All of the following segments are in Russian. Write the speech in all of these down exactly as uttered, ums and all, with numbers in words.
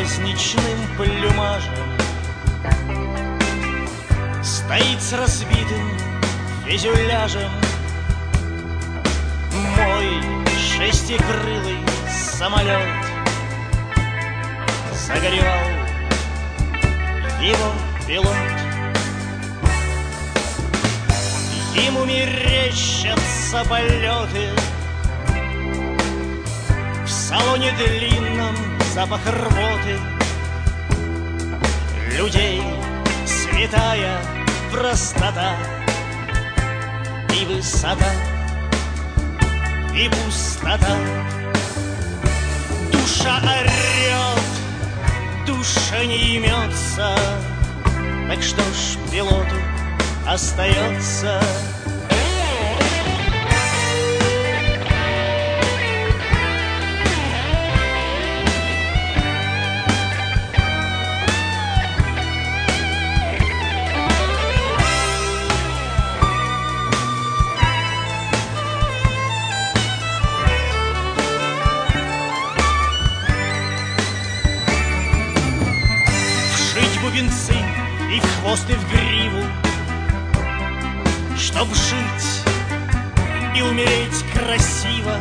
праздничным плюмажем, стоит с разбитым фюзеляжем мой шестикрылый самолет. Загоревал его пилот. Ему мерещатся полеты, в салоне длинном запах рвоты, людей святая простота и высота, и пустота. Душа орет, душа не имется, так что ж пилоту остается вшить бубенцы и в хвост, и в гриву, чтоб жить и умереть красиво,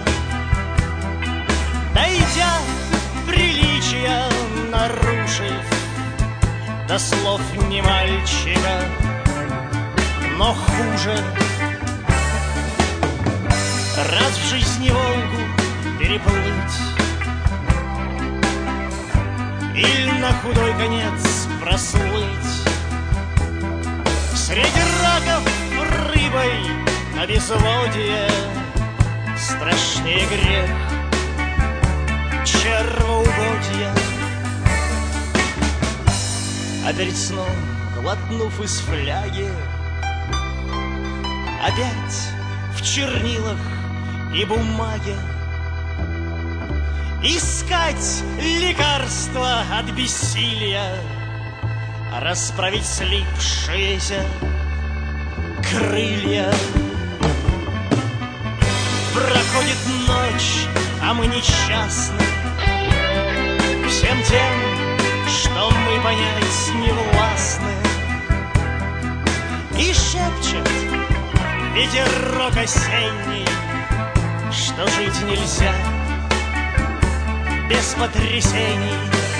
дойдя приличия, нарушив до слов не мальчика, но хуже. Раз в жизни Волгу переплыть или на худой конец прослыть среди раков рыбой на безводье страшнее грех червоугодья. А перед сном, глотнув из фляги, опять в чернилах и бумаге искать лекарства от бессилия, расправить слипшиеся крылья. Проходит ночь, а мы несчастны всем тем, что мы понять не властны. И шепчет ветерок осенний, что жить нельзя без потрясений.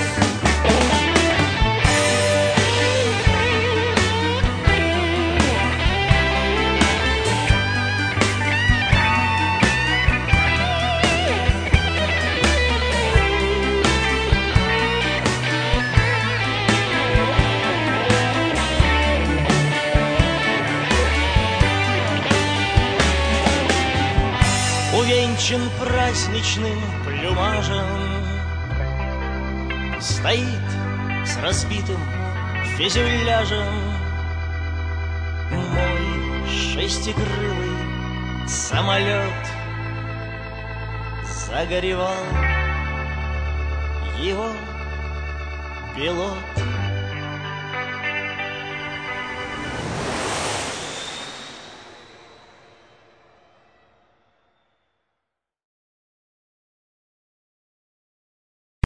Увенчан праздничным плюмажем, стоит с разбитым фюзеляжем мой шестикрылый самолет. Загоревал его пилот.